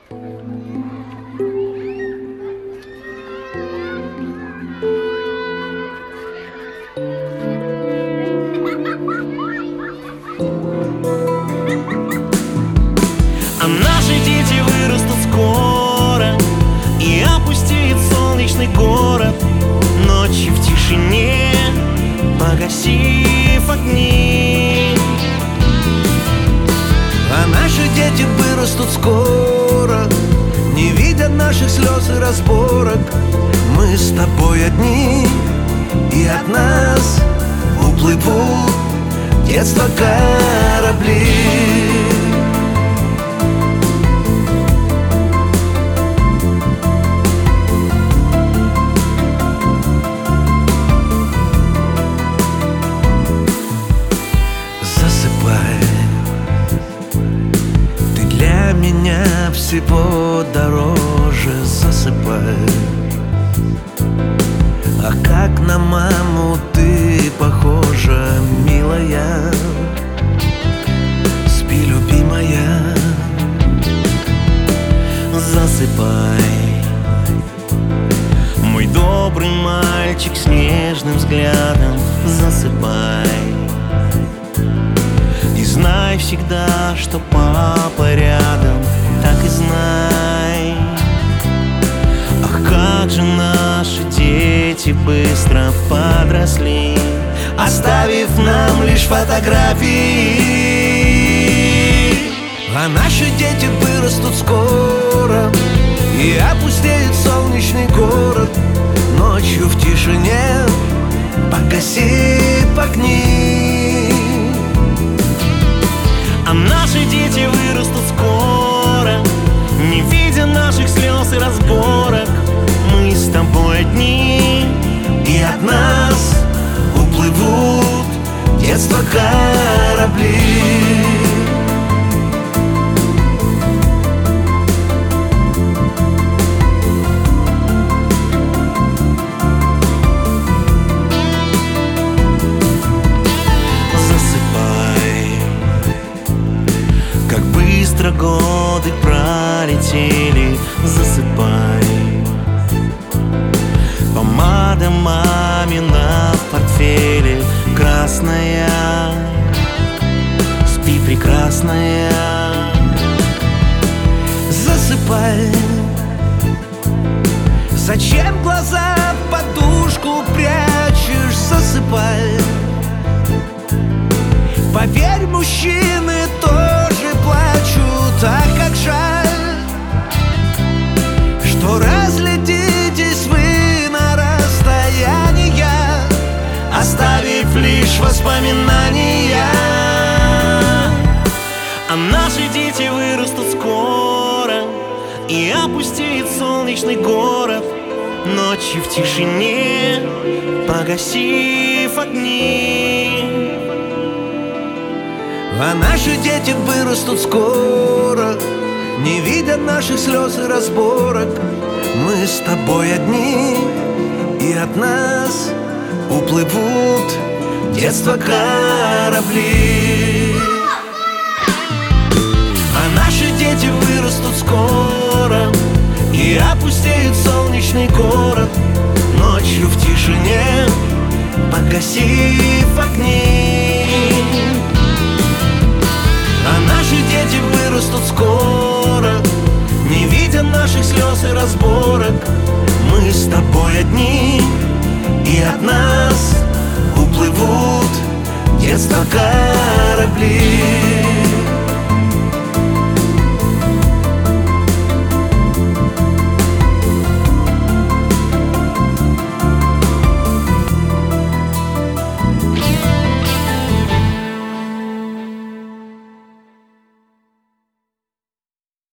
А наши дети вырастут скоро, и опустеет солнечный город, ночью в тишине погасив огни. А наши дети вырастут скоро, не видят наших слез и разборок. Мы с тобой одни, и от нас уплывут детства корабли. Ты для меня всего дороже, засыпай. А как на маму ты похожа, милая. Спи, любимая. Засыпай, мой добрый мальчик с нежным взглядом. Засыпай, и знай всегда, что папа рядом. Так и знай. Ах, как же наши дети быстро подросли, оставив нам лишь фотографии. А наши дети вырастут скоро, и опустеет солнечный город, ночью в тишине погасив огни. А наши дети вырастут скоро, не видя наших слез и разборок. Мы с тобой одни, и от нас уплывут детства корабли. Быстро годы пролетели. Засыпай, помада мамина в портфеле красная. Спи, прекрасная. Засыпай. Зачем глаза в подушку прячешь? Засыпай. Поверь, мужчины тоже плачут. А как жаль, что разлетитесь вы на расстояния, оставив лишь воспоминания. А наши дети вырастут скоро, и опустеет солнечный город, ночью в тишине погасив огни. А наши дети вырастут скоро, не видят наших слез и разборок. Мы с тобой одни, и от нас уплывут детства корабли. А наши дети вырастут скоро, и опустеет солнечный город, ночью в тишине погасив огни. А наши дети вырастут скоро, не видя наших слез и разборок. Мы с тобой одни, и от нас уплывут детства корабли.